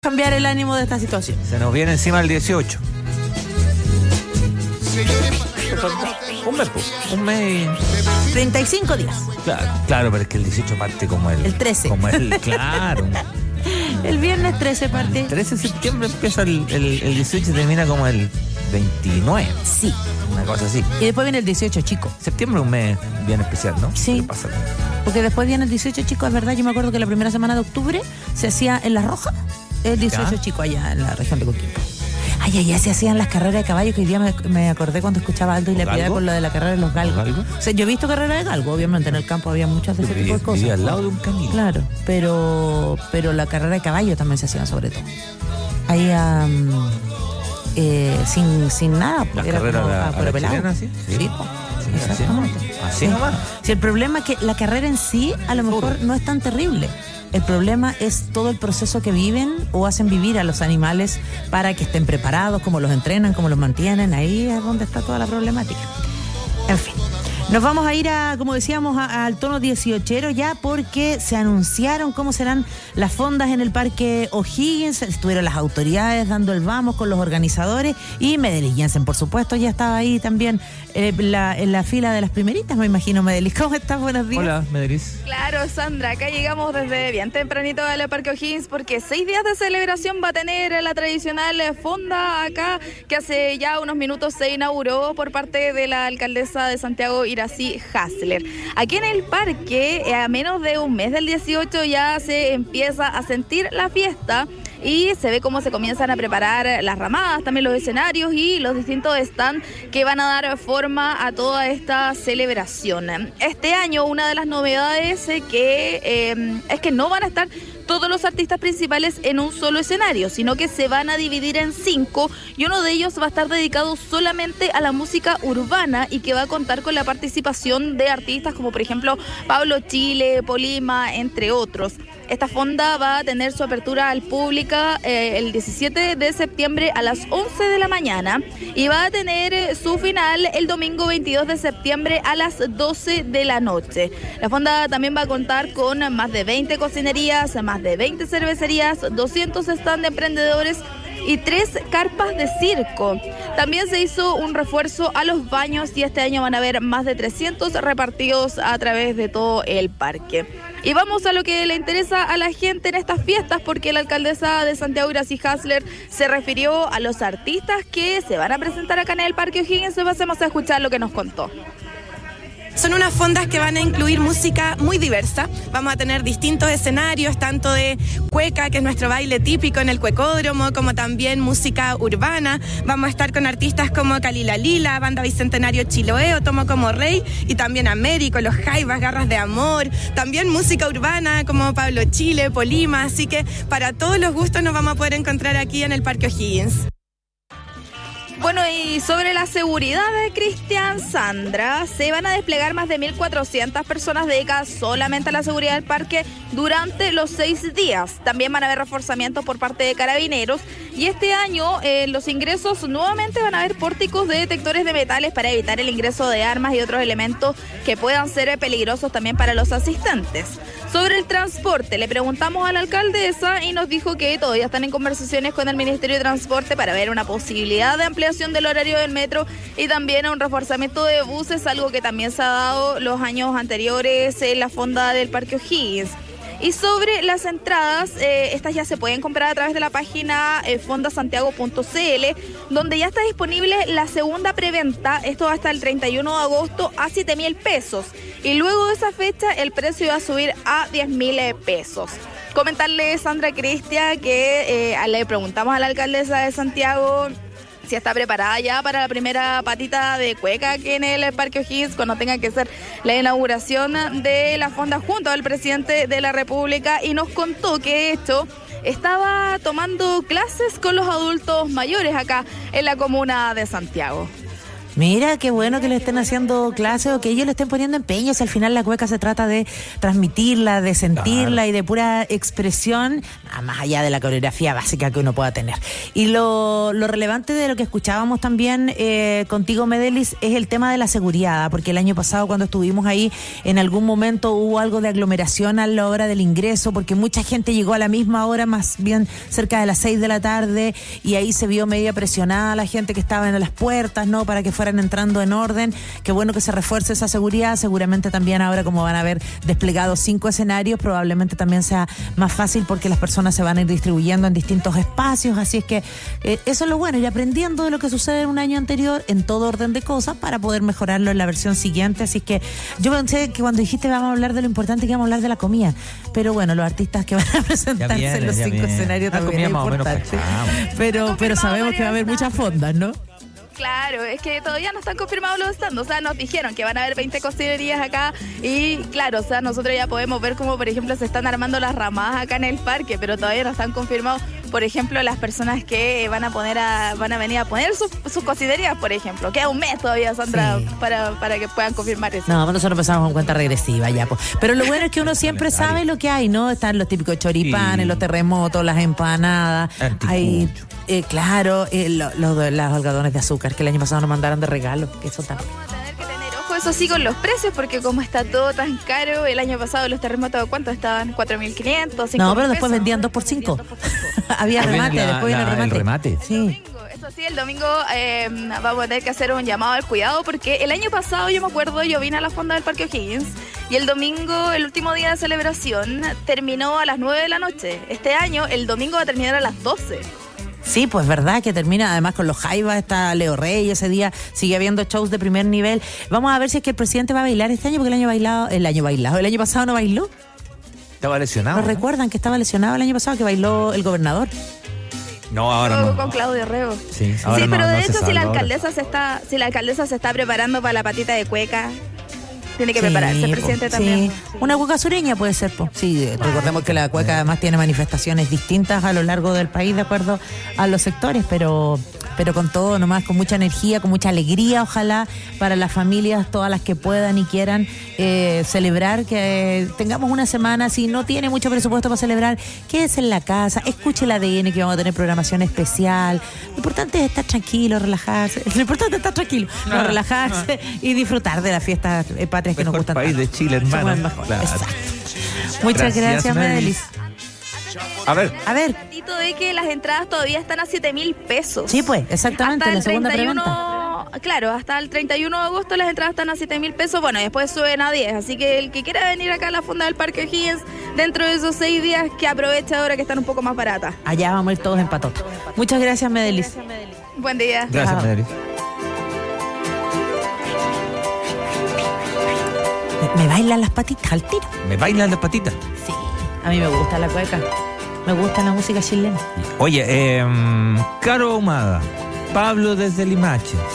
cambiar el ánimo de esta situación. Se nos viene encima el 18. Un mes. 35 días. Claro, pero es que el 18 parte como el 13. Claro. El viernes 13 parte. El 13 de septiembre empieza el 18 y termina como el 29. Sí. Una cosa así. Y después viene el 18 chico. Septiembre es un mes bien especial, ¿no? Sí. Porque después viene el 18 chico, es verdad. Yo me acuerdo que la primera semana de octubre se hacía en La Roja el 18 chico allá en la región de Coquimbo. Ay, allá se hacían las carreras de caballo, que hoy día me acordé cuando escuchaba Aldo y la Piedad con lo de la carrera de los galgos. O sea, yo he visto carreras de galgos, obviamente en el campo había muchas de ese tipo de cosas. Vivía al lado de un camino. Claro, pero la carrera de caballo también se hacía sobre todo. Ahí sin nada. ¿La carrera a la chilena, sí? Sí, exactamente. Así nomás. Si el problema es que la carrera en sí a lo mejor no es tan terrible. El problema es todo el proceso que viven o hacen vivir a los animales para que estén preparados, cómo los entrenan, cómo los mantienen. Ahí es donde está toda la problemática. En fin. Nos vamos a ir como decíamos, al tono 18 ya, porque se anunciaron cómo serán las fondas en el Parque O'Higgins. Estuvieron las autoridades dando el vamos con los organizadores y Medelis Jensen, por supuesto, ya estaba ahí también en la fila de las primeritas, me imagino. Medelis, ¿cómo estás? Buenos días. Hola, Medelis. Claro, Sandra, acá llegamos desde bien tempranito al Parque O'Higgins porque 6 días de celebración va a tener la tradicional fonda acá, que hace ya unos minutos se inauguró por parte de la alcaldesa de Santiago, Iracy Hasler. Aquí en el parque, a menos de un mes del 18 ya se empieza a sentir la fiesta y se ve cómo se comienzan a preparar las ramadas, también los escenarios y los distintos stands que van a dar forma a toda esta celebración. Este año una de las novedades es que no van a estar todos los artistas principales en un solo escenario, sino que se van a dividir en 5 y uno de ellos va a estar dedicado solamente a la música urbana y que va a contar con la participación de artistas como por ejemplo Pablo Chile, Polima, entre otros. Esta fonda va a tener su apertura al público el 17 de septiembre a las 11 de la mañana y va a tener su final el domingo 22 de septiembre a las 12 de la noche. La fonda también va a contar con más de 20 cocinerías, más de 20 cervecerías, 200 stands de emprendedores y 3 carpas de circo. También se hizo un refuerzo a los baños y este año van a haber más de 300 repartidos a través de todo el parque. Y vamos a lo que le interesa a la gente en estas fiestas, porque la alcaldesa de Santiago, Iracy Hasler, se refirió a los artistas que se van a presentar acá en el Parque O'Higgins. Hoy pasemos a escuchar lo que nos contó. Son unas fondas que van a incluir música muy diversa. Vamos a tener distintos escenarios, tanto de cueca, que es nuestro baile típico en el cuecódromo, como también música urbana. Vamos a estar con artistas como Kalila Lila, Banda Bicentenario Chiloé, Tomo como Rey, y también Américo, Los Jaivas, Garras de Amor. También música urbana como Pablo Chile, Polima. Así que para todos los gustos nos vamos a poder encontrar aquí en el Parque O'Higgins. Bueno, y sobre la seguridad de Cristian, Sandra, se van a desplegar más de 1.400 personas dedicadas solamente a la seguridad del parque durante los 6 días. También van a haber reforzamientos por parte de carabineros y este año los ingresos nuevamente van a haber pórticos de detectores de metales para evitar el ingreso de armas y otros elementos que puedan ser peligrosos también para los asistentes. Sobre el transporte, le preguntamos a la alcaldesa y nos dijo que todavía están en conversaciones con el Ministerio de Transporte para ver una posibilidad de ampliación del horario del metro y también un reforzamiento de buses, algo que también se ha dado los años anteriores en la fonda del Parque O'Higgins. Y sobre las entradas, estas ya se pueden comprar a través de la página fondasantiago.cl, donde ya está disponible la segunda preventa. Esto va hasta el 31 de agosto a 7.000 pesos. Y luego de esa fecha el precio va a subir a 10.000 pesos. Comentarle, Sandra, Cristian, que le preguntamos a la alcaldesa de Santiago si está preparada ya para la primera patita de cueca aquí en el Parque O'Higgins cuando tenga que ser la inauguración de la fonda junto al presidente de la República, y nos contó que de hecho estaba tomando clases con los adultos mayores acá en la comuna de Santiago. Mira, qué bueno que le estén haciendo clases o que ellos le estén poniendo empeño. Si al final la cueca se trata de transmitirla, de sentirla y de pura expresión, más allá de la coreografía básica que uno pueda tener. Y lo relevante de lo que escuchábamos también contigo, Medelis, es el tema de la seguridad, porque el año pasado cuando estuvimos ahí, en algún momento hubo algo de aglomeración a la hora del ingreso, porque mucha gente llegó a la misma hora, más bien cerca de las 6 de la tarde, y ahí se vio media presionada la gente que estaba en las puertas, ¿no? Para que fueran entrando en orden. Qué bueno que se refuerce esa seguridad. Seguramente también ahora, como van a haber desplegados 5 escenarios, probablemente también sea más fácil porque las personas se van a ir distribuyendo en distintos espacios. Así es que eso es lo bueno, y aprendiendo de lo que sucede en un año anterior en todo orden de cosas para poder mejorarlo en la versión siguiente. Así que yo pensé que cuando dijiste vamos a hablar de lo importante, que vamos a hablar de la comida, pero bueno, los artistas que van a presentarse en los 5 escenarios también es importante, pero sabemos que va a haber muchas fondas, ¿no? Claro, es que todavía no están confirmados los stands, o sea, nos dijeron que van a haber 20 cocinerías acá y claro, o sea, nosotros ya podemos ver cómo, por ejemplo, se están armando las ramadas acá en el parque, pero todavía no están confirmados, por ejemplo, las personas que van a venir a poner sus cocinerías, por ejemplo. Queda un mes todavía, Sandra, sí, para que puedan confirmar eso. No, nosotros empezamos con cuenta regresiva ya, pues. Pero lo bueno es que uno siempre sabe lo que hay, ¿no? Están los típicos choripanes, los terremotos, las empanadas, hay... claro, los algodones de azúcar que el año pasado nos mandaron de regalo, que eso también. Vamos a tener que tener ojo, eso sí, con los precios, porque como está todo tan caro, el año pasado los terremotos, ¿cuánto estaban? 4.500, 5.000. No, pero después vendían 2x5. Había remate, después vino el remate. Sí. Eso sí, el domingo vamos a tener que hacer un llamado al cuidado, porque el año pasado, yo me acuerdo, yo vine a la fonda del Parque O'Higgins y el domingo, el último día de celebración, terminó a las 9 de la noche. Este año, el domingo va a terminar a las 12. Sí, pues verdad que termina además con los Jaivas, está Leo Rey, ese día sigue habiendo shows de primer nivel. Vamos a ver si es que el presidente va a bailar este año, porque el año pasado no bailó. Estaba lesionado. ¿No recuerdan que estaba lesionado el año pasado, que bailó el gobernador? No, ahora no. Con Claudio Rego. Sí, pero de hecho, si la alcaldesa se está preparando para la patita de cueca, tiene que prepararse el presidente también. Sí. Una cueca sureña puede ser, pues. Sí, recordemos que la cueca además tiene manifestaciones distintas a lo largo del país de acuerdo a los sectores, pero con todo nomás, con mucha energía, con mucha alegría, ojalá para las familias, todas las que puedan y quieran celebrar, que tengamos una semana, si no tiene mucho presupuesto para celebrar, quédese en la casa, escuche el ADN, que vamos a tener programación especial. Lo importante es estar tranquilo, relajarse. Lo importante es estar tranquilo, relajarse y disfrutar de las fiestas patrias que nos gustan. País de Chile, hermano. Claro. Exacto. Muchas gracias, Medelis. A ver. Ratito de que las entradas todavía están a 7.000 pesos. Sí, pues, exactamente, hasta la el segunda 31, preventa. Claro, hasta el 31 de agosto las entradas están a 7.000 pesos. Bueno, y después suben a 10. Así que el que quiera venir acá a la fonda del Parque O'Higgins dentro de esos 6 días, que aproveche ahora que están un poco más baratas. Allá vamos a ir todos en patota. Muchas gracias, Medelis. Buen día. Gracias, Medelis. Me bailan las patitas al tiro. ¿Me bailan las patitas? Sí, a mí me gusta la cueca. Me gusta la música chilena. Oye, Caro Ahumada, Pablo desde Limache.